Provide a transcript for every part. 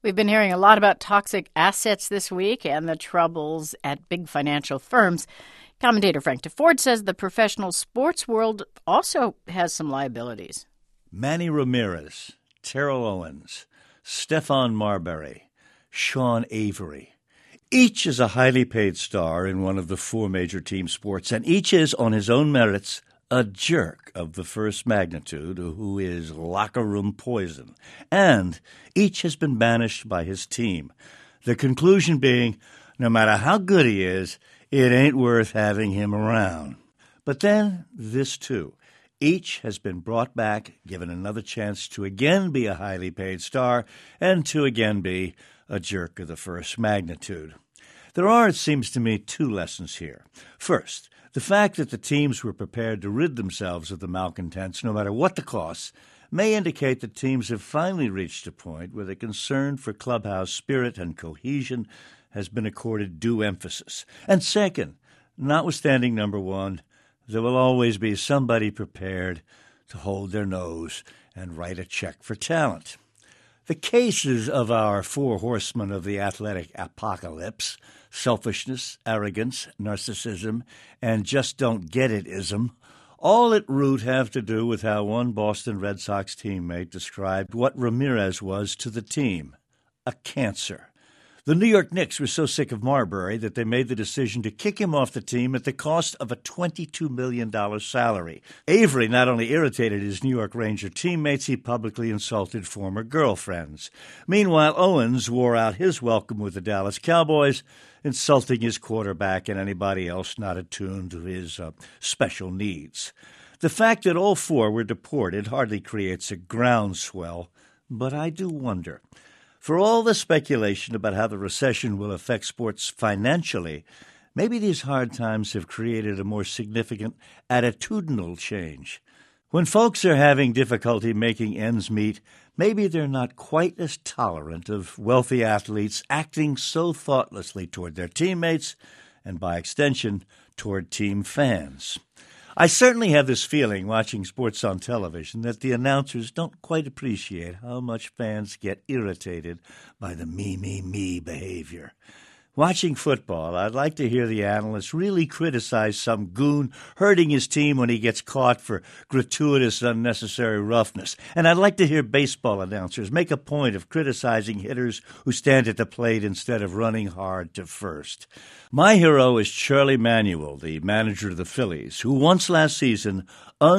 We've been hearing a lot about toxic assets this week and the troubles at big financial firms. Commentator Frank DeFord says the professional sports world also has some liabilities. Manny Ramirez, Terrell Owens, Stephon Marbury, Sean Avery. Each is a highly paid star in one of the four major team sports, and each is, on his own merits, a jerk of the first magnitude who is locker room poison. And each has been banished by his team. The conclusion being, no matter how good he is, it ain't worth having him around. But then, this too. Each has been brought back, given another chance to again be a highly paid star, and to again be a jerk of the first magnitude. There are, it seems to me, two lessons here. First, the fact that the teams were prepared to rid themselves of the malcontents, no matter what the cost, may indicate that teams have finally reached a point where the concern for clubhouse spirit and cohesion has been accorded due emphasis. And second, notwithstanding number one, there will always be somebody prepared to hold their nose and write a check for talent. The cases of our four horsemen of the athletic apocalypse, selfishness, arrogance, narcissism, and just-don't-get-it-ism, all at root have to do with how one Boston Red Sox teammate described what Ramirez was to the team: a cancer. The New York Knicks were so sick of Marbury that they made the decision to kick him off the team at the cost of a $22 million salary. Avery not only irritated his New York Ranger teammates, he publicly insulted former girlfriends. Meanwhile, Owens wore out his welcome with the Dallas Cowboys, insulting his quarterback and anybody else not attuned to his special needs. The fact that all four were deported hardly creates a groundswell, but I do wonder. For all the speculation about how the recession will affect sports financially, maybe these hard times have created a more significant attitudinal change. When folks are having difficulty making ends meet, maybe they're not quite as tolerant of wealthy athletes acting so thoughtlessly toward their teammates and, by extension, toward team fans. I certainly have this feeling watching sports on television that the announcers don't quite appreciate how much fans get irritated by the me behavior. Watching football, I'd like to hear the analysts really criticize some goon hurting his team when he gets caught for gratuitous, unnecessary roughness. And I'd like to hear baseball announcers make a point of criticizing hitters who stand at the plate instead of running hard to first. My hero is Charlie Manuel, the manager of the Phillies, who once last season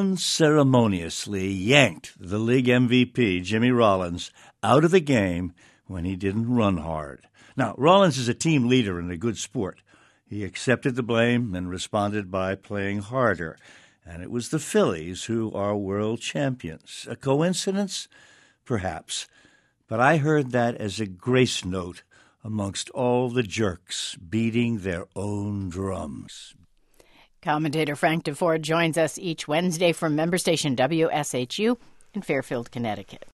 unceremoniously yanked the league MVP, Jimmy Rollins, out of the game when he didn't run hard. Now, Rollins is a team leader and a good sport. He accepted the blame and responded by playing harder. And it was the Phillies who are world champions. A coincidence? Perhaps. But I heard that as a grace note amongst all the jerks beating their own drums. Commentator Frank DeFord joins us each Wednesday from member station WSHU in Fairfield, Connecticut.